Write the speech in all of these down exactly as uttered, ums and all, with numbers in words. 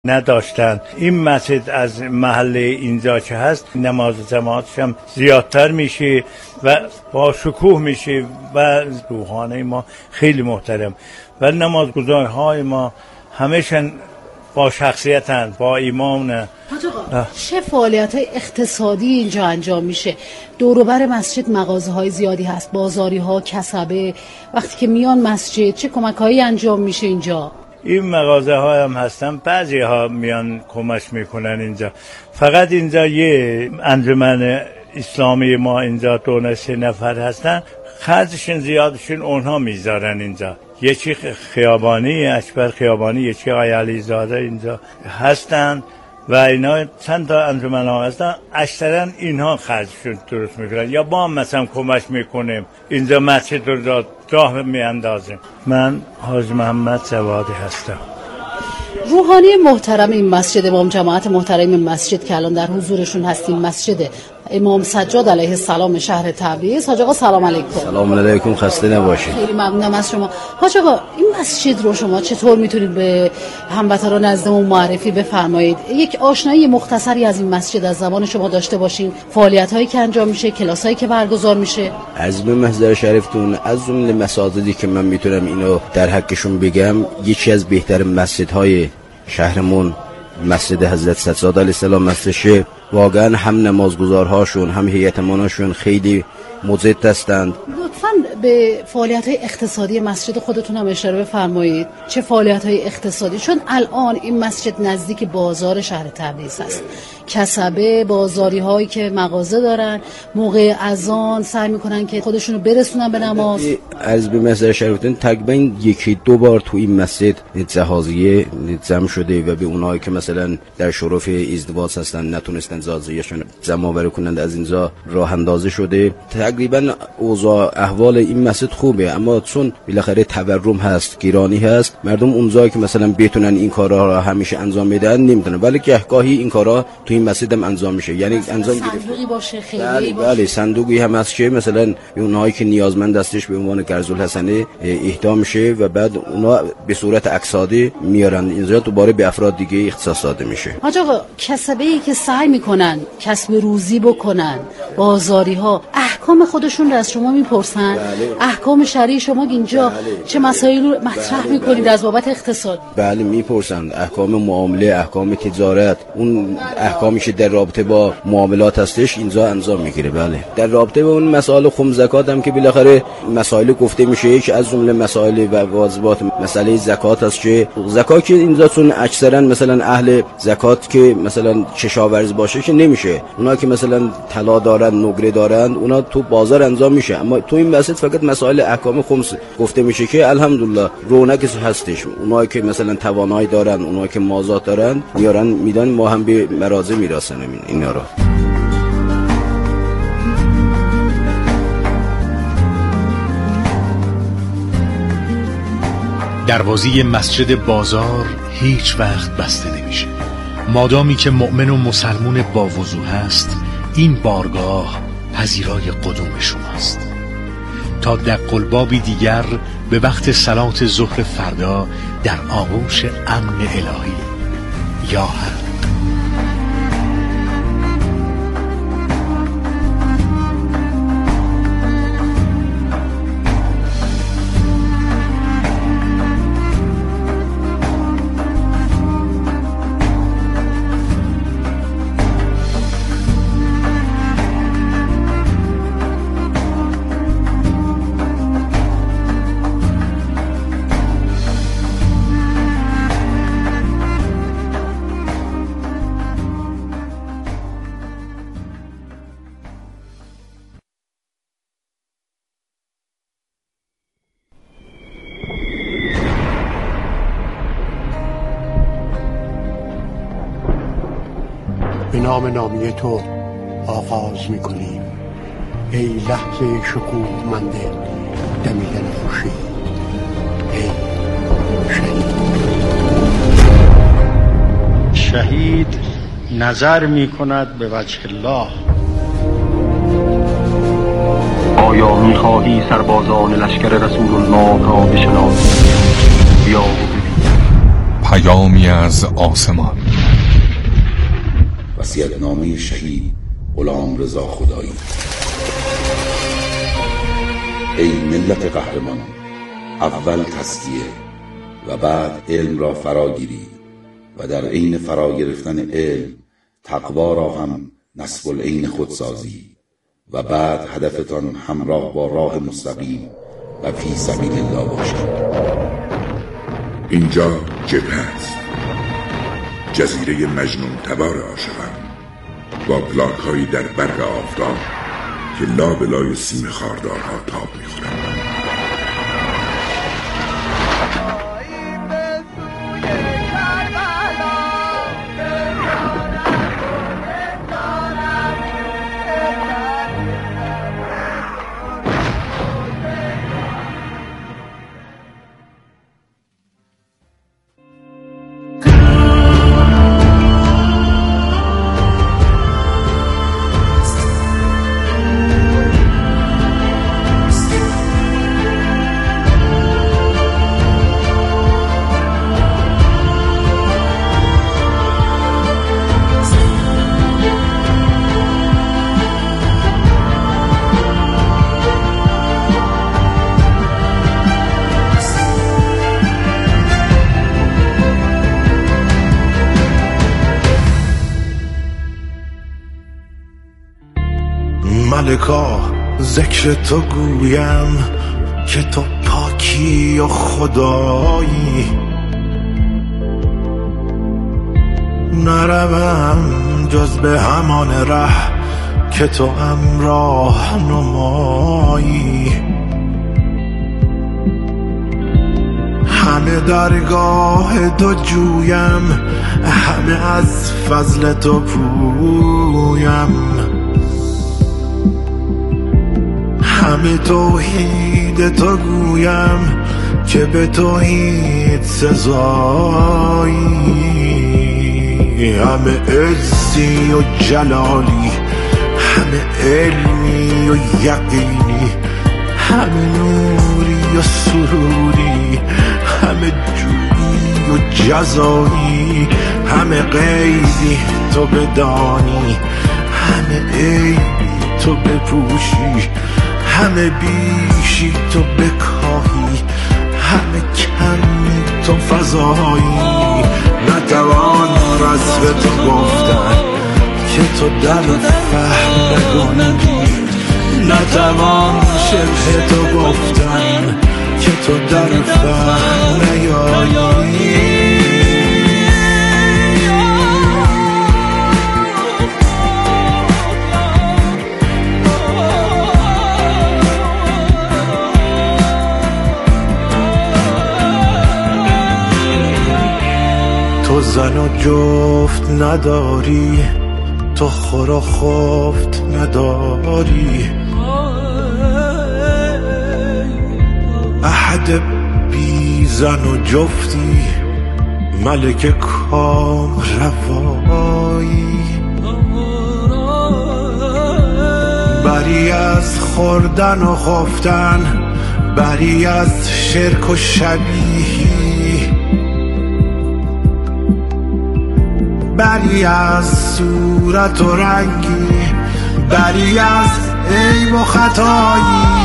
نداشتن. این مسجد از محله اینجا که هست نماز جماعتش هم زیادتر میشه و با شکوه میشه و روحانه ما خیلی محترم و نمازگزارهای ما همیشه با شخصیتن، با ایمان. چه فعالیت های اقتصادی اینجا انجام میشه؟ دوروبر مسجد مغازه های زیادی هست، بازاری ها، کسبه. وقتی که میان مسجد چه کمک هایی انجام میشه اینجا؟ این مغازه ها هم هستن، بعضی ها میان کمک میکنن اینجا. فقط اینجا یه انجمن اسلامی ما اینجا دو سه نفر هستن، خرجشون زیادشون اونها میذارن اینجا. یکی خیابانی، اکبر خیابانی، یکی آقای علی زاده اینجا هستن و اینا چند تا انجمن ها هستن، اکثرا اینها خرجشون درست میکنن یا با هم مثلا کمک میکنیم اینجا مسجد رو راه میاندازیم. من حاج محمد جوادی هستم. روحانی محترم این مسجد، امام جماعت محترم این مسجد که الان در حضورشون هستیم، مسجد امام سجاد علیه السلام شهر تبریز. حاج آقا سلام علیکم. سلام علیکم، خسته نباشید. خیلی ممنونم از شما. حاج آقا این مسجد رو شما چطور میتونید به هموطنان نزدمون معرفی بفرمایید؟ یک آشنایی مختصری از این مسجد از زبان شما داشته باشین، فعالیت هایی که انجام میشه، کلاس هایی که برگزار میشه. از به محضر شریفتون از جمله مساجدی که من میتونم اینو در حقشون بگم، یکی از بهترین مسجدهای شهرمون مسجد حضرت سجاد علیه السلام مسجد. واقعا هم نمازگزارهاشون هم هیئت امامشون خیلی مجد هستند. لطفاً به فعالیت‌های اقتصادی مسجد خودتون هم اشاره بفرمایید. چه فعالیت‌های اقتصادی؟ چون الان این مسجد نزدیک بازار شهر تبریز است. کسبه، بازاری هایی که مغازه دارن موقع اذان سعی میکنن که خودشونو برسونن به نماز. از به مسجد شریفتون تقریبا یکی دو بار تو این مسجد جهازیه جمع شده و به اونایی که مثلا در شرف ازدواج هستن نتونستن جهازیه‌شون جمع آوری کنند از اینجا راه اندازی شده. تقریبا اوضاع احوال این مسجد خوبه، اما چون بالاخره تورم هست، گرانی هست، مردم اونجایی که مثلا بتونن این کارا را همیشه انجام بدن نمیتونن، ولی گهگاهی این کارا تو این مسجد هم انجام میشه. یعنی انجام صندوقی باشه، خیلی بله باشه. بله صندوقی هم هست که مثلا اونایی که نیازمند هستش به عنوان قرض‌الحسنه اهدا میشه و بعد اونا به صورت اقتصادی میارن اینجا، دوباره به افراد دیگه اختصاص داده میشه. حاج آقا کسبه‌ای که سعی میکنن کسب روزی بکنن، بازاری ها احکام خودشون رو از شما میپرسن. بله. احکام شرعی شما اینجا بله. چه مسائلی رو مطرح بله. میکنید از بابت اقتصاد؟ بله میپرسن احکام معامله، احکام تجارت، اون احکامی که در رابطه با معاملات هستش اینجا انجام میگیره. بله در رابطه با اون مسائل خم زکات هم که بالاخره مسائل گفته میشه که از جمله مسائل و واجبات مسئله زکات است که زکات که اینجا چون اکثرا مثلا اهل زکات که مثلا کشاورز باشه که نمیشه، اونا که مثلا طلا دارن نقره دارن اونا تو بازار انجام میشه، اما تو این مسجد فقط مسائل احکام خمس گفته میشه که الحمدلله رونقی هستش. اونا که مثلا توانایی دارن، اونا که مازاد دارن میارن میدن، ما هم به مراجع میرسونیم اینا رو. دروازه مسجد بازار هیچ وقت بسته نمیشه. مادامی که مؤمن و مسلمون با وضو هست، این بارگاه پذیرای قدوم شماست. تا دق البابی دیگر به وقت صلات ظهر فردا در آغوش امن الهی. یا حق. به نام نامی تو آغاز میکنیم ای لحظه شکوهمند دمیدن خورشید، ای شهید. شهید نظر میکند به وجه الله. آیا میخواهی سربازان لشکر رسول الله را بشناسی؟ بیا و ببین. پیامی از آسمان. وصیت‌نامه شهید غلامرضا خدایی. ای ملت قهرمان، اول تزکیه و بعد علم را فرا گیرید و در عین فرا گرفتن علم تقوا را هم نصب العین خود سازید و بعد هدفتان همراه با راه مستقیم و فی سبیل الله باشد. اینجا جبهه است، جزیره مجنون تبار عاشقان، با پلاک هایی در برق آفتاب که لابلای سیم خاردارها تاب میخورند. ملکا ذکر تو گویم که تو پاکی و خدایی، نروم جز به همان ره که تو همراه نمایی. همه درگاه تو جویم، همه از فضل تو پویم، همه توحید تو گویم که به توحید سزایی. همه عزی و جلالی، همه علمی و یقینی، همه نوری و سروری، همه جودی و جزایی، همه غیبی تو بدانی، همه عیبی تو بپوشی، همه بیشی تو بکاهی، همه کمی تو فضایی. نتوان وصف تو گفتن که تو در فهم نگنجی، نتوان شبه تو گفتن که تو در فهم نیایی. تو زن و جفت نداری، تو خور و خفت نداری، احد بی زن و جفتی، ملک کام روایی. بری از خوردن و خفتن، بری از شرک و شبیهی، بری از صورت و رنگی، بری از عیب و خطایی.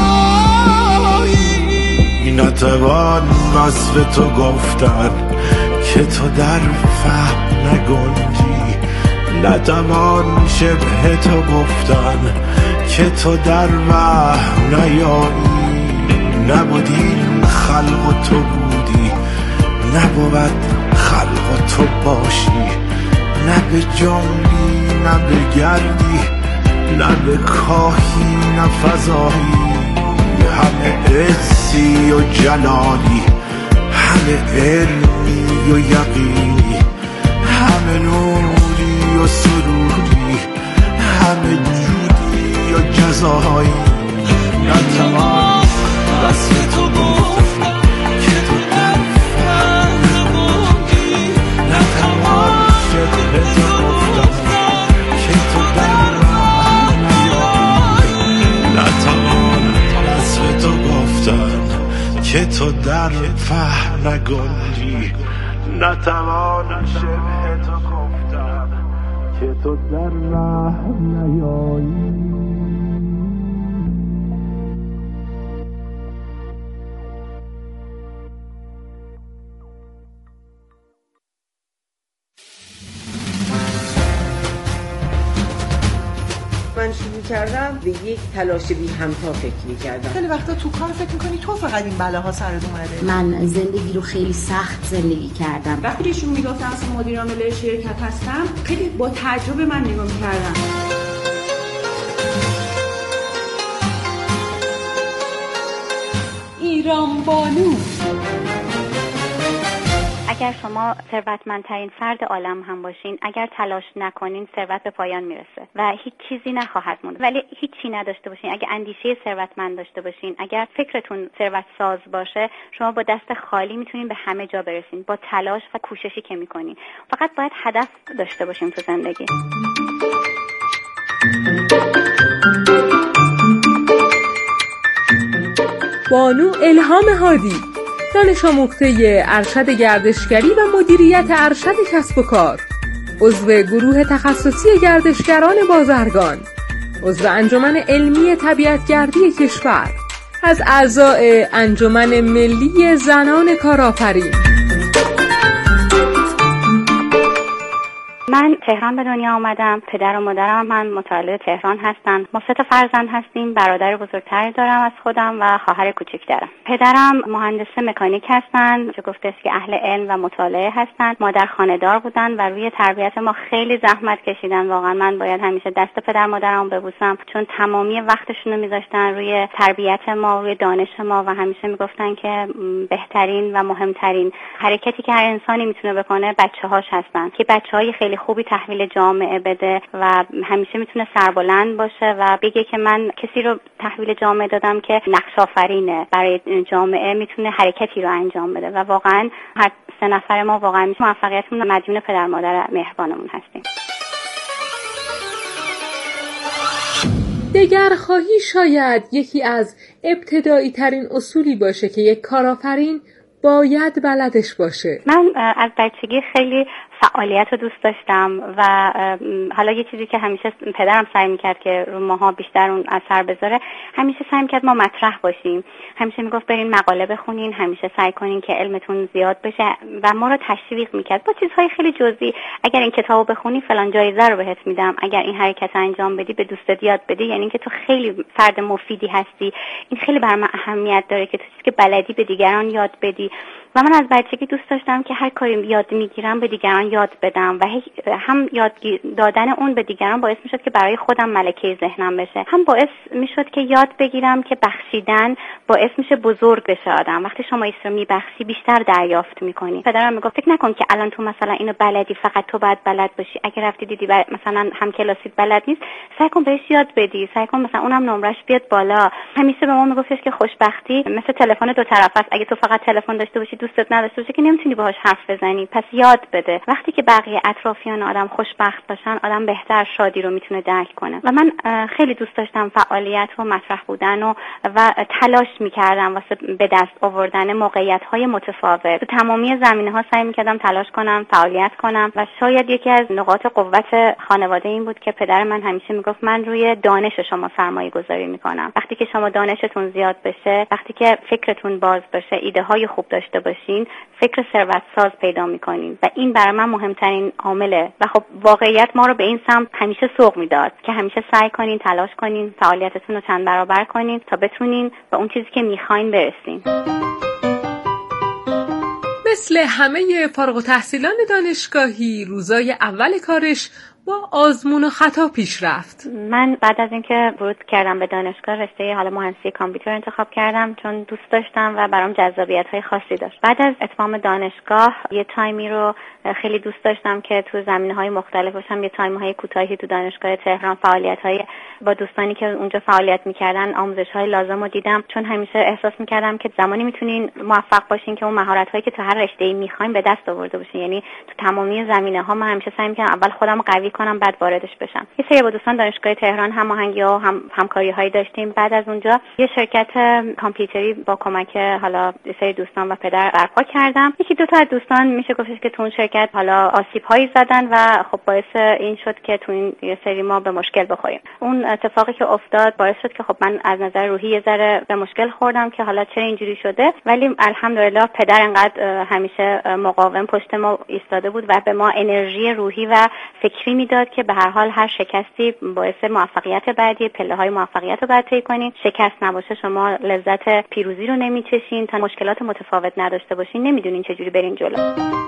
نتوان وصف تو گفتن که تو در فهم نگنجی، نتوان شبه تو گفتن که تو در وهم نیایی. نبودی خلق و تو بودی، نبود خلق و تو باشی، نه به جنبی نه به گردی، نه به کاهی نه فضایی. همه عزی و جلالی، همه علمی و یقینی، همه نوری و سروری، همه جودی و جزایی. نتوان وصف تو گفتن که تو در فهم نگنجی، نتوان شبه تو گفتن که تو در راه نیایی. نتوان وصف تو گفتن که تو در فهم نگنجی، نتوان شبه تو گفتن که تو در رحم نیایی. من شروع کردم به یک تلاش بی همتا فکر می‌کردم. خیلی وقتا تو کار فکر می‌کنی تو فقط این بلاها سرت اومده. من زندگی رو خیلی سخت زندگی کردم. وقتی ایشون میگفتن اصلا مدیر عامل شرکت هستم، خیلی با تعجب من نگاه می‌کردم. ایران بانو. اگر شما ثروتمندترین فرد عالم هم باشین، اگر تلاش نکنین ثروت به پایان میرسه و هیچ چیزی نخواهد موند. ولی هیچ چی نداشته باشین، اگر اندیشه ثروتمند داشته باشین، اگر فکرتون ثروت ساز باشه، شما با دست خالی میتونین به همه جا برسین با تلاش و کوششی که میکنین. فقط باید هدف داشته باشین تو زندگی. بانو الهام هادی، دانش آموخته ارشد گردشگری و مدیریت ارشد کسب و کار، عضو گروه تخصصی گردشگران بازرگان، عضو انجمن علمی طبیعتگردی کشور، از اعضای انجمن ملی زنان کارآفرین. من تهران به دنیا آمدم. پدر و مادرم من متولد تهران هستن. ما سه تا فرزند هستیم. برادر بزرگتری دارم از خودم و خواهر کوچکترم. پدرم مهندس مکانیک هستن که گفته است که اهل علم و مطالعه هستن. مادر خانه‌دار بودن و روی تربیت ما خیلی زحمت کشیدن. واقعا من باید همیشه دست پدر مادرم ببوسم، چون تمامی وقتشون رو می‌ذاشتن روی تربیت ما، روی دانش ما و همیشه میگفتن که بهترین و مهمترین حرکتی که هر انسانی میتونه بکنه بچه‌هاش هستن، که بچه‌های خیلی خوبی تحویل جامعه بده و همیشه میتونه سربلند باشه و بگه که من کسی رو تحویل جامعه دادم که نقش آفرینه برای جامعه، میتونه حرکتی رو انجام بده و واقعا هر سه نفر ما واقعا موفقیتمون مدیون پدر مادر مهربانمون هستیم. دگرخواهی شاید یکی از ابتدایی ترین اصولی باشه که یک کارآفرین باید بلدش باشه. من از بچگی خیلی فعالیت رو دوست داشتم و حالا یه چیزی که همیشه پدرم سعی میکرد که رو ماها بیشتر اون اثر بذاره، همیشه سعی میکرد ما مطرح باشیم. همیشه میگفت برین مقاله بخونین، همیشه سعی کنین که علمتون زیاد بشه و ما رو تشویق میکرد با چیزهای خیلی جزئی. اگر این کتابو بخونی فلان جایزه رو بهت میدم، اگر این حرکت انجام بدی به دوستت یاد بدی، یعنی که تو خیلی فرد مفیدی هستی. این خیلی برام اهمیت داره که تو چیزی که بلدی به دیگران یاد بدی. و من از بچگی دوست داشتم که هر کاری یاد میگیرم به دیگران یاد بدم و هم یاد دادن اون به دیگران باعث میشد که برای خودم ملکه ذهنم بشه، هم باعث میشد که یاد بگیرم که بخشیدن باعث میشه بزرگ بشه آدم. وقتی شما ایش رو میبخشی بیشتر دریافت میکنی. پدرم میگفت فکر نکن که الان تو مثلا اینو بلدی فقط تو باید بلد باشی، اگه رفتی دیدی مثلا هم کلاسیت بلد نیست، سعی کن بهش یاد بدی، سعی کن مثلا اونم نمرش بیاد بالا. همیشه به ما میگفتش که خوشبختی مثل تلفن دو طرفه است، اگه تو فقط تلفن داشته باشی دوستت نداشته باشه که نمیتونی باهاش حرف بزنی، پس یاد بده. وقتی که بقیه اطرافیان آدم خوشبخت باشن، آدم بهتر شادی رو میتونه درک کنه. و من خیلی دوست داشتم فعالیت و مطرح بودن و و تلاش میکردم واسه به دست آوردن موقعیت‌های متفاوت. تو تمامی زمینه‌ها سعی میکردم تلاش کنم، فعالیت کنم و شاید یکی از نقاط قوت خانواده این بود که پدر من همیشه میگفت من روی دانش شما سرمایه گذاری میکنم. وقتی که شما دانشتون زیاد بشه، وقتی که فکرتون باز بشه، ایده های خوب داشته باشین، فکر ثروت ساز پیدا میکنین و این برای من مهمترین عامله. و خب واقعیت ما رو به این سمت همیشه سوق میداد که همیشه سعی کنین، تلاش کنین، فعالیتتون رو چند برابر کنین تا بتونین به اون چیزی که میخواین برسین. مثل همه فارغ التحصیلان دانشگاهی، روزای اول کارش با آزمون و خطا پیش رفت. من بعد از اینکه ورود کردم به دانشگاه، رشته حالا مهندسی کامپیوتر انتخاب کردم چون دوست داشتم و برام جذابیت‌های خاصی داشت. بعد از اتمام دانشگاه یه تایمی رو خیلی دوست داشتم که تو زمینه‌های مختلف باشم. یه تایم‌های کوتاهی تو دانشگاه تهران فعالیت‌های با دوستانی که اونجا فعالیت می‌کردن، آموزش‌های لازم رو دیدم، چون همیشه احساس می‌کردم که زمانی می‌تونین موفق باشین که اون مهارت‌هایی که تو هر رشته‌ای می‌خواین به دست آورده باشین. یعنی تو تمامی زمینه‌ها من همیشه سعی می‌کردم اول خودم رو قوی کنم بعد واردش بشم. یه سری با دوستان دانشگاه تهران هماهنگی‌ها و هم همکاری‌هایی داشتیم. بعد از اونجا یه شرکت کامپیوتری با کمک حالا یه سری دوستان و پدر برپا کردم. یکی دو تا از دوستان میشه گفتش که تو اون شرکت حالا آسیب‌هایی زدن و خب باعث این شد که تو این یه سری ما به مشکل بخوریم. اون اتفاقی که افتاد باعث شد که خب من از نظر روحی یه ذره به مشکل خوردم که حالا چرا اینجوری شده، ولی الحمدلله پدر انقدر همیشه مقاوم پشت ما ایستاده بود و به ما انرژی روحی و فکری میداد که به هر حال هر شکستی باعث موفقیت بعدی، پله‌های موفقیت رو بعد طی کنین. شکست نباشه شما لذت پیروزی رو نمیچشین، تا مشکلات متفاوت نداشته باشین نمیدونین چجوری برین جلو.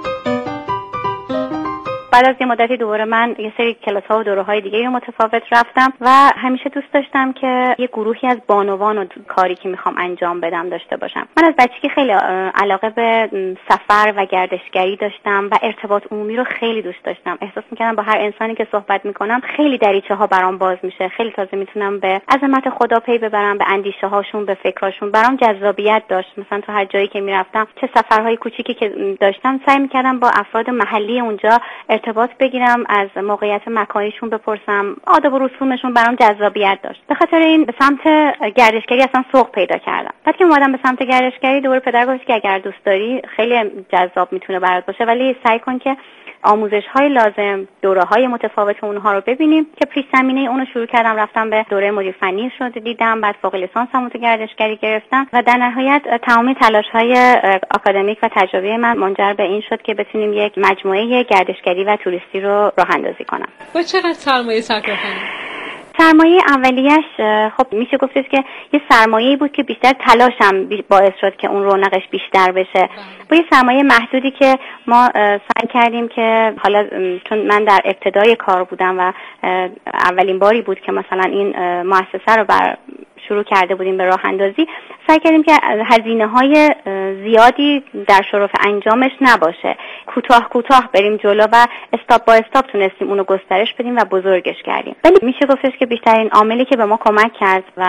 بعد از یه مدتی دوباره من یه سری کلاس‌ها و دوره‌های دیگه رو متفاوت رفتم و همیشه دوست داشتم که یه گروهی از بانوان و کاری که میخوام انجام بدم داشته باشم. من از بچگی خیلی علاقه به سفر و گردشگری داشتم و ارتباط عمومی رو خیلی دوست داشتم. احساس می‌کردم با هر انسانی که صحبت می‌کنم خیلی دریچه‌ها برام باز میشه، خیلی تازه میتونم به عظمت خدا پی ببرم، به اندیشه‌هاشون، به فکراشون. برام جذابیت داشت. مثلا تو هر جایی که میرفتم، چه سفرهای کوچیکی که داشتم، سعی می‌کردم با افراد محلی اونجا ارتباط بگیرم، از موقعیت مکانیشون بپرسم، آداب و رسومشون برام جذابیت داشت. به خاطر این به سمت گردشگری اصلا سوق پیدا کردم. بعد که اومدم به سمت گردشگری دوباره پدر گفت که اگر دوست داری خیلی جذاب میتونه برات باشه، ولی سعی کن که آموزش‌های لازم، دوره‌های متفاوت اونها رو ببینیم. که پیش زمینه اونو شروع کردم، رفتم به دوره مدیر فنی شد دیدم، بعد فوق لیسانسم تو گردشگری گرفتم و در نهایت تمام تلاش‌های آکادمیک و تجربی من منجر به این شد که بتونیم یک مجموعه گردشگری و توریستی رو راه اندازی کنم. با چقدر سرمایه صرف کنیم؟ سرمایه اولیش خب میشه گفتش که یه سرمایه‌ای بود که بیشتر تلاشم باعث شد که اون رونقش بیشتر بشه. با یه سرمایه محدودی که ما سعی کردیم که حالا چون من در ابتدای کار بودم و اولین باری بود که مثلا این مؤسسه رو بر شروع کرده بودیم به راه اندازی، سعی کردیم که هزینه‌های زیادی در شرف انجامش نباشه، کوتاه کوتاه بریم جلو و استاپ با استاپ تونستیم اونو گسترش بدیم و بزرگش کردیم. ولی میشه گفتش که بیشترین عاملی که به ما کمک کرد و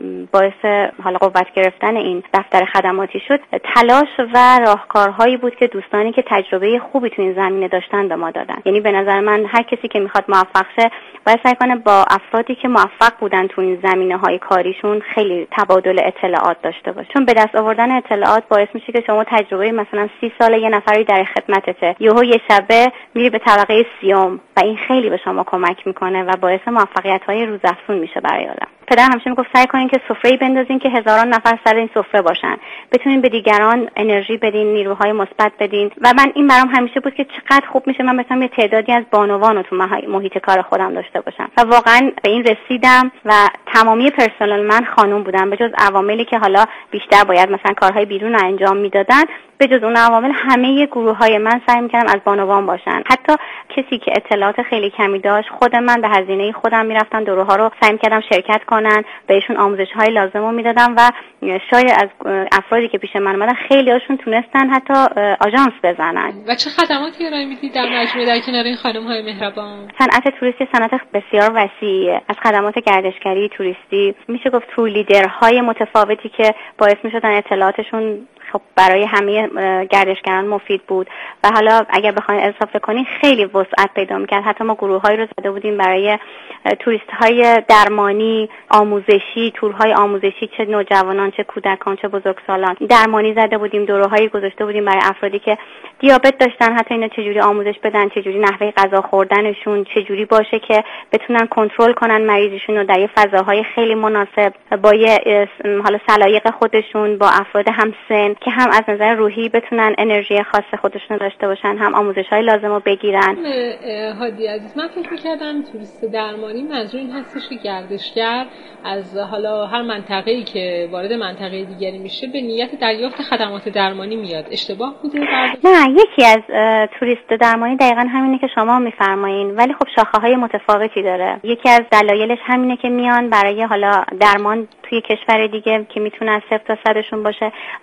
باعث حالا قوت گرفتن این دفتر خدماتی شد، تلاش و راهکارهایی بود که دوستانی که تجربه خوبی تو این زمینه داشتن به ما دادن. یعنی به نظر من هر کسی که میخواد موفق شه باید سعی کنه با افرادی که موفق بودن تو این زمینه‌های کاریشون خیلی تبادل اطلاعات داشته باشه، چون به دست آوردن اطلاعات باعث میشه که شما تجربه مثلا سی ساله یه نفری در خدمتته، یهو یه شبه میری به طبقه سیوم و این خیلی به شما کمک میکنه و باعث موفقیت‌های روزافزون میشه برای آدم. پدر همیشه میگفت سعی کنین که سفره‌ای بندازین که هزاران نفر سر این سفره باشن، بتونین به دیگران انرژی بدین، نیروهای مثبت بدین. و من این برام همیشه بود که چقدر خوب میشه من بتونم یه تعدادی از بانوان رو تو محیط کار خودم داشته باشم و واقعا به این رسیدم و تمامی پرسنل من خانم بودن، به جز عواملی که حالا بیشتر باید مثلا کارهای بیرون انجام میدادن. به جز اون عوامل همه گروه‌های من سعی می‌کردم از بانوان باشن. حتی کسی که اطلاعات خیلی کمی داشت، خود من به هزینه خودم میرفتم دوره‌ها رو سعی می‌کردم شرکت کنن، بهشون آموزش‌های لازم رو میدادم و شاید از افرادی که پیش من اومدن خیلی هاشون تونستن حتی آژانس بزنن. و چه خدماتی ارائه میدید در مجموعه در کنار این خانم‌های مهربان؟ صنعت توریستی صنعت بسیار وسیعه، از خدمات گردشگری، توریستی، میشه گفت تور لیدرهای متفاوتی که باعث می‌شدن اطلاعاتشون خب برای همه گردشگران مفید بود و حالا اگر بخواید اضافه کنین خیلی وسعت پیدا می‌کرد. حتی ما گروه‌هایی رو زده بودیم برای توریست‌های درمانی، آموزشی، تورهای آموزشی، چه نوجوانان چه کودکان چه بزرگسالان. درمانی زده بودیم، دوره‌هایی گذاشته بودیم برای افرادی که دیابت داشتن، حتی اینا چجوری آموزش بدن، چجوری نحوه غذا خوردنشون چجوری باشه که بتونن کنترل کنن مریضشون رو در یه فضاهای خیلی مناسب با یه حالا سلایق خودشون، با افراد همسن که هم از نظر روحی بتونن انرژی خاص خودشون داشته باشن، هم آموزش‌های لازم رو بگیرن. هادی عزیز، من فکر می‌کردم توریست درمانی منظور این هستش که گردشگر از حالا هر منطقه‌ای که وارد منطقه دیگری میشه به نیت دریافت خدمات درمانی میاد. اشتباه بوده؟ نه، یکی از توریست درمانی دقیقاً همینه که شما میفرمایین، ولی خب شاخه‌های متفاوتی داره. یکی از دلایلش همینه که میان برای حالا درمان توی کشور دیگه که میتونه از صفر تا صدشون باشه، ولی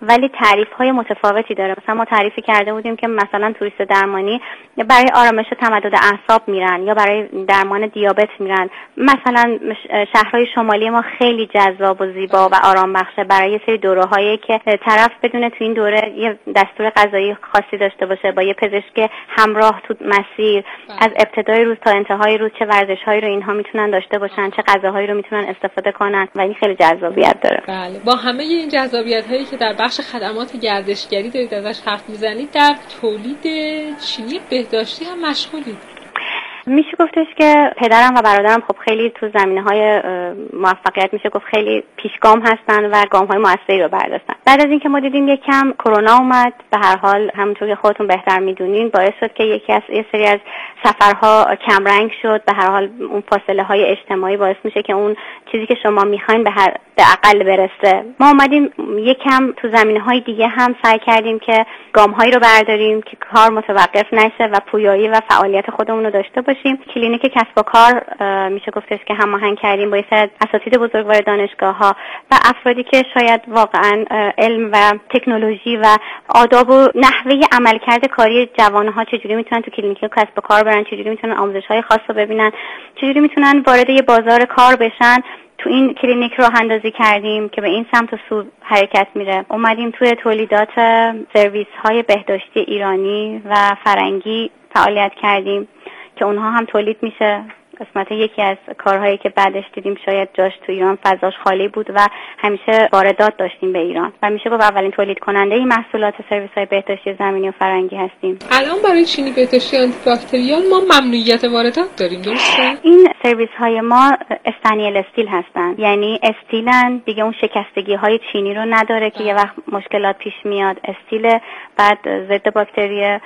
تعریف‌های متفاوتی داره. مثلا ما تعریفی کرده بودیم که مثلا توریست درمانی برای آرامش تمدد اعصاب میرن یا برای درمان دیابت میرن. مثلا شهرهای شمالی ما خیلی جذاب و زیبا و آرام بخشه برای یه سری دوره‌هایی که طرف بدون تو این دوره یه دستور غذایی خاصی داشته باشه با یه پزشک همراه تو مسیر، از ابتدای روز تا انتهای روز چه ورزش‌هایی رو اینها میتونن داشته باشن، چه غذاهایی رو میتونن استفاده کنن و این خیلی جذابیت داره. بله، با همه این جذابیت‌هایی که در بخش خدمات گردشگری دارید ازش حرف میزنید، در تولید چینی بهداشتی هم مشغولید. میشه گفتش که پدرم و برادرم خب خیلی تو زمینه‌های موفقیت میشه گفت خیلی پیشگام هستن و گام‌های موثری رو برداشتن. بعد از اینکه ما دیدیم یکم کرونا اومد، به هر حال همونطور که خودتون بهتر میدونین باعث شد که یکی از یه سری از سفرها کمرنگ شد. به هر حال اون فاصله‌های اجتماعی باعث میشه که اون چیزی که شما میخواین به هر به اقل برسه. ما اومدیم یکم تو زمینه‌های دیگه هم سعی کردیم که گام‌هایی رو برداریم که کار متوقف نشه و پویایی و فعالیت خودمون رو داشته باشیم. کلینیک کسب و کار میشه گفتش که هماهنگ کردیم با سری اساتید بزرگوار دانشگاه‌ها و افرادی که شاید واقعا علم و تکنولوژی و آداب و نحوه عملکرد کاری جوان‌ها چجوری میتونن تو کلینیک کسب و کار برن، چجوری میتونن آموزش‌های خاص رو ببینن، چجوری میتونن وارد یه بازار کار بشن، تو این کلینیک راه اندازی کردیم که به این سمت و سو حرکت میره. اومدیم توی تولیدات سرویس های بهداشتی ایرانی و فرنگی فعالیت کردیم که اونها هم تولید میشه. قسمت یکی از کارهایی که بعدش دیدیم شاید جاش تو ایران فضاش خالی بود و همیشه واردات داشتیم به ایران و میشه گفت اولین تولید کننده این محصولات سرویس های بهداشتی زمینی و فرنگی هستیم. الان برای چینی بهداشتی آنتی باکتریال ما ممنوعیت واردات داریم، درسته؟ این سرویس های ما استانیل استیل هستن، یعنی استیلن دیگه، اون شکستگی های چینی رو نداره که یه وقت مشکلات پیش میاد. استیل بعد ضد باکتری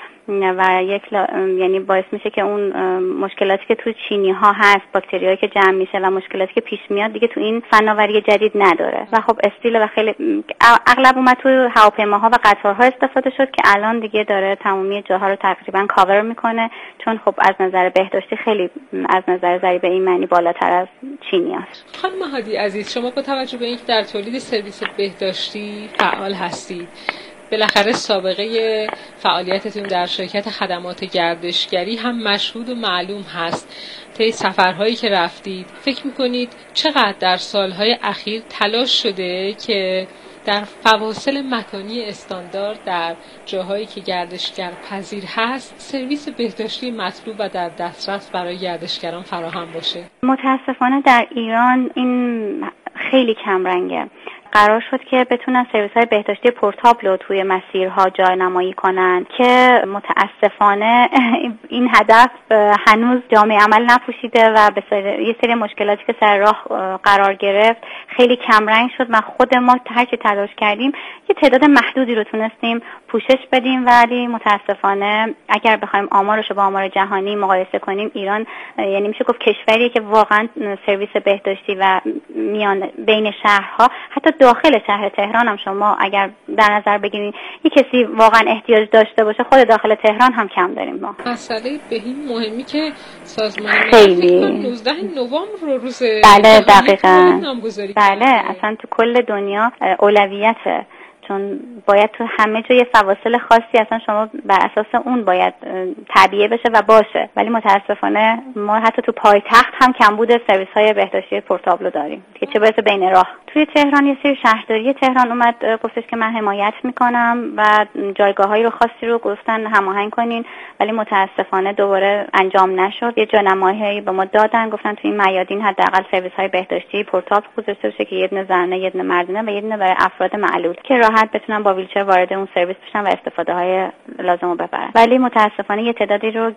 و یک لا... یعنی باعث میشه که اون مشکلاتی که تو چینی ها هست، باکتریایی که جمع میشه و مشکلاتی که پیش میاد دیگه تو این فناوری جدید نداره و خب استیل و خیلی اغلب اومد تو هواپیماها و قطارها استفاده شد که الان دیگه داره تمامی جاها رو تقریبا کاور میکنه، چون خب از نظر بهداشتی خیلی از نظر ضریب ایمنی بالاتر از چینی است. خانم هادی عزیز، شما با توجه به اینکه در تولید سرویس بهداشتی فعال هستید، بالاخره سابقه فعالیتتون در شرکت خدمات گردشگری هم مشهود و معلوم هست. طی سفرهایی که رفتید فکر میکنید چقدر در سالهای اخیر تلاش شده که در فواصل مکانی استاندارد در جاهایی که گردشگر پذیر هست سرویس بهداشتی مطلوب و در دسترس برای گردشگران فراهم باشه؟ متاسفانه در ایران این خیلی کم رنگه. قرار شد که بتونن سرویس های بهداشتی پورتابل رو توی مسیرها جانمایی کنن که متاسفانه این هدف هنوز جامعه عمل نپوشیده و به یه سری مشکلاتی که سر راه قرار گرفت خیلی کمرنگ شد و خود ما هرچی تلاش کردیم یه تعداد محدودی رو تونستیم پوشش بدیم، ولی متاسفانه اگر بخوایم آمارش رو با آمار جهانی مقایسه کنیم، ایران یعنی میشه گفت کشوریه که واقعا سرویس بهداشتی و میان بین شهرها، حتی داخل شهر تهران هم شما اگر در نظر بگیرید یک کسی واقعا احتیاج داشته باشه، خود داخل تهران هم کم داریم ما. مسئله به این مهمی که سازمان خیلی نوزده نوامبر رو روز بله دقیقاً بله اصلا تو کل دنیا اولویته، چون باید تو همه جای فواصل خاصی اصلا شما بر اساس اون باید تعبیه بشه و باشه، ولی متاسفانه ما حتی تو پایتخت هم کمبود سرویس های بهداشتی پورتابل داریم که چه برسه بین راه. توی تهران یه سری شهرداری تهران اومد گفتش که من حمایت میکنم و جایگاه‌های رو خاصی رو گفتن هماهنگ کنین، ولی متاسفانه دوباره انجام نشد. یه جانمایی به ما دادن، گفتن تو این میادین حداقل سرویس های بهداشتی پورتابل گذاشته بشه که یه دونه زنانه، یه دونه مردانه و یه دونه برای افراد معلول که راحت بتونن با ویلچر وارد اون سرویس بشن و استفاده های لازم رو ببرن. ولی متاسفانه یه تعدادی رو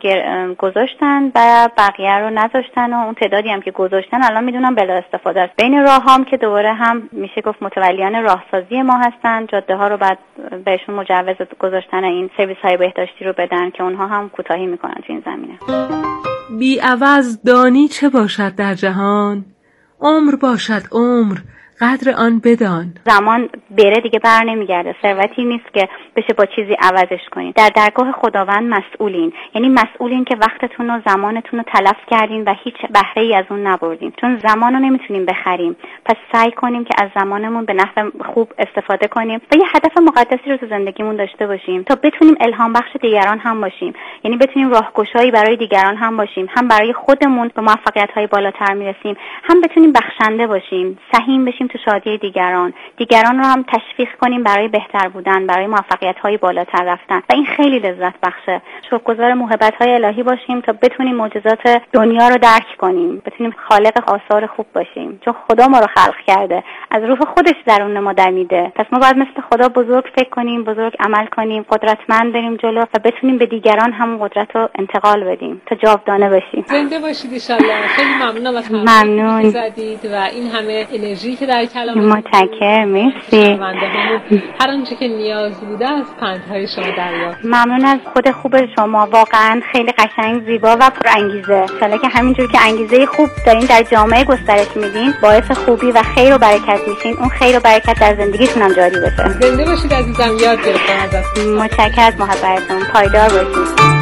گذاشتن و بقیه رو نذاشتن و اون تعدادی هم که گذاشتن الان میدونن بلا استفاده است. بین راه هم که دوباره هم میشه گفت متولیان راهسازی ما هستن، جاده ها رو بعد بهشون مجوز گذاشتن این سرویس های بهداشتی رو بدن که اونها هم کوتاهی میکنن تو این زمینه. بی عوض دانی چه باشد در جهان، عمر باشد عمر، قدر آن بدان. زمان بره دیگه بر نمیگرده، ثروتی نیست که بشه با چیزی عوضش کنید. در درگاه خداوند مسئولین، یعنی مسئولین که وقتتون و زمانتون رو تلف کردین و هیچ بهره ای از اون نبردین، چون زمان رو نمیتونیم بخریم. پس سعی کنیم که از زمانمون به نحو خوب استفاده کنیم و یه هدف مقدسی رو تو زندگیمون داشته باشیم تا بتونیم الهام بخش دیگران هم باشیم، یعنی بتونیم راهگشایی برای دیگران هم باشیم، هم برای خودمون به موفقیت‌های بالاتر میرسیم، هم بتونیم بخشنده باشیم، سهیم بشیم تو شادی دیگران، دیگران رو هم تشویق کنیم برای بهتر بودن، برای موفقیت‌های بالاتر رفتن و این خیلی لذت بخشه. شکرگزار موهبت‌های الهی باشیم تا بتونیم معجزات دنیا رو درک کنیم، بتونیم خالق آثار خوب باشیم، چون خدا ما رو خلق کرده، از روح خودش درون ما دمیده. پس ما باید مثل خدا بزرگ فکر کنیم، بزرگ عمل کنیم، قدرتمند بریم جلو و بتونیم به دیگران همون قدرت رو انتقال بدیم تا جاودانه باشیم. زنده باشید ان شاء الله. خیلی ممنونم از ممنون زدید و این همه انرژی که در کلام متشکرم. مرسی. هر آنچه که نیاز بوده از پندهای شما دریافت. ممنون از خود خوب شما، واقعا خیلی قشنگ، زیبا و پرانگیزه. ان شاء الله که همینجور که انگیزه خوب دارین در جامعه گسترش میدین، باعث خوبی و خیر و برکت میشین، اون خیر و برکت در زندگیتون هم جاری بشه. زنده باشید عزیزم، یاد گرفتم ازتون. متشکرم از محبتتون، پایدار باشید.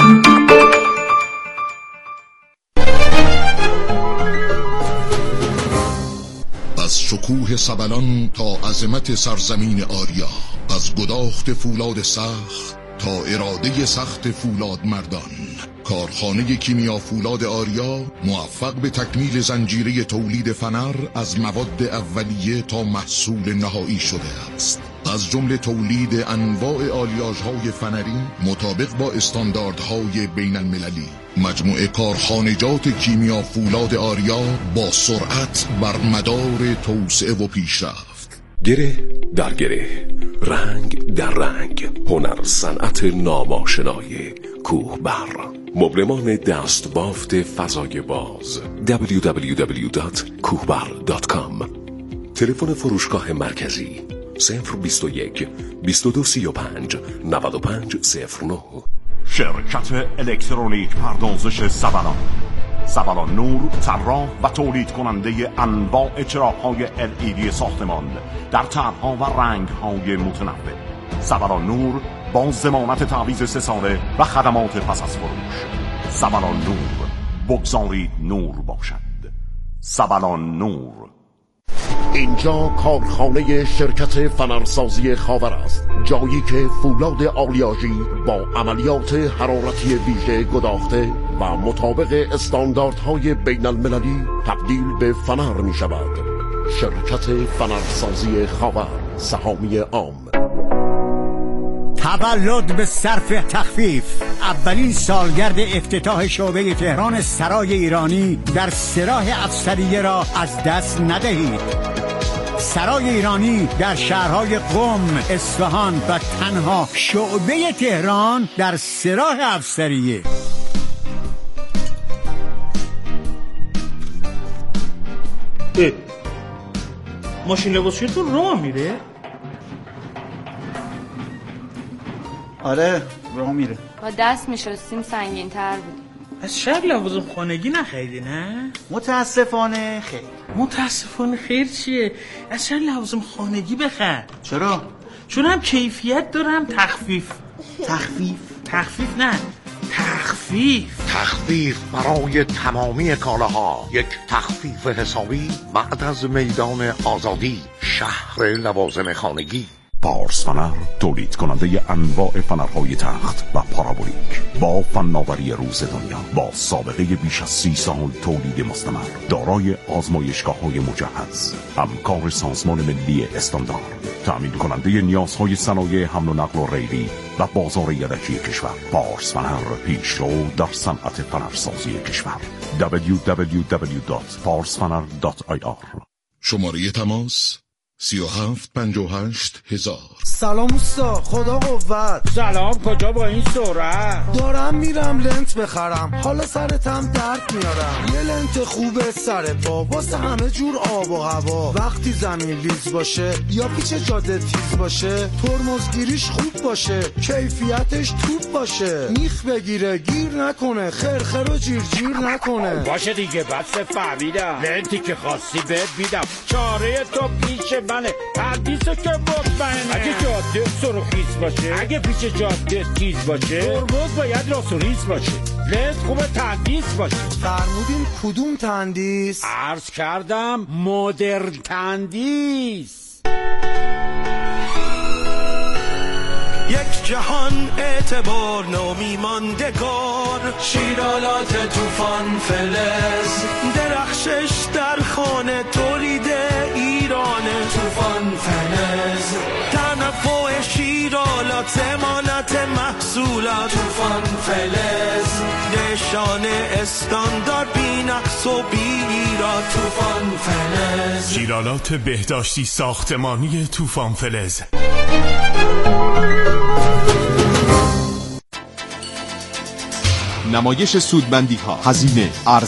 از شکوه سبلان تا عظمت سرزمین آریا، از گداخت فولاد سخت تا اراده سخت فولاد مردان، کارخانه کیمیا فولاد آریا موفق به تکمیل زنجیره تولید فنر از مواد اولیه تا محصول نهایی شده است. از جمله تولید انواع آلیاژهای فنری مطابق با استانداردهای بین المللی. مجموعه کارخانجات کیمیا فولاد آریا با سرعت بر مدار توسعه و پیشرفت. گره در گره، رنگ در رنگ، هنر صنعت ناماشنای کوهبر. مبلمان دست بافت فضای باز دبلیو دبلیو دبلیو دات کوهبر دات کام. تلفن فروشگاه مرکزی صفر بیست و یک بیست و دو سی و پنج نود و پنج صفر نه. شرکت الکترونیک پردازش سبلان، سبلان نور، طراح و تولید کننده انواع چراغ‌های ال ای دی ساختمان در طرح‌ها و رنگ‌های متنوع. سبلان نور با ضمانت تعویض سه ساله و خدمات پس از فروش. سبلان نور، بگذارید نور باشد. سبلان نور. اینجا کارخانه شرکت فنرسازی خاور است، جایی که فولاد آلیاژی با عملیات حرارتی ویژه گداخته و مطابق استانداردهای بین المللی تبدیل به فنر می شود. شرکت فنرسازی خاور، سهامی عام. تولد به صرف تخفیف، اولین سالگرد افتتاح شعبه تهران سرای ایرانی در سراح افسریه را از دست ندهید. سرای ایرانی در شهرهای قم، اصفهان و تنها شعبه تهران در سراح افسریه. اه. ماشین لباسشویتون راه میره؟ آره راه میره. با دست میشستیم سنگین تر بود. از شب لوازم خانگی نخریدی نه؟ متاسفانه خیر. متاسفانه خیر چیه؟ از شب لوازم خانگی بخر. چرا؟ چون هم کیفیت داره هم تخفیف. تخفیف؟ تخفیف نه، تخفیف. تخفیف برای تمامی کالاها، یک تخفیف حسابی بعد از میدان آزادی، شهر لوازم خانگی. پارس فنر، تولید کننده انواع فنرهای تخت و پارابولیک با فناوری روز دنیا، با سابقه بیش از سی سال تولید مستمر، دارای آزمایشگاه‌های مجهز، همکار سازمان ملی استاندارد، تأمین کننده نیازهای صنایع حمل و نقل و ریلی و بازار یدکی کشور. پارس فنر، پیشرو در صنعت فنرسازی کشور. دبلیو دبلیو دبلیو دات پارس فنر دات آی آر. شماره تماس سی و هفت پنجاه و هشت هزار. سلام اوستا، خدا قوت. سلام، کجا با این سرعت؟ دارم میرم لنت بخرم، حالا سرتم درد میارم. یه لنت خوبه سر پا واسه همه جور آب و هوا. وقتی زمین لیز باشه یا پیچ جاده تیز باشه، ترمزگیریش خوب باشه، کیفیتش توپ باشه، میخ بگیره گیر نکنه، خرخر و جیر جیر نکنه. باشه دیگه، بس فهمیدم. لنتی که خواستی بهت میدم، چاره تو پیش منه، پردیسو که مطمئنه. اگه جاده سرخیز باشه، اگه پیچ جاده تیز باشه، ترمز باید راست و ریز باشه، لنت خوبه تندیس باشه. فرمودین کدوم تندیس؟ عرض کردم مدرن تندیس. یک جهان اعتبار نامی ماندگار، شیرالات طوفان فلز، درخشش در خانه تولید ایران طوفان فلز، تنوع شیرالات امانت محصولات طوفان فلز، نشان استاندارد بی نقص و بی ایراد طوفان فلز. شیرالات بهداشتی ساختمانی طوفان فلز. نمایش سودمندی ها، هزینه، ارز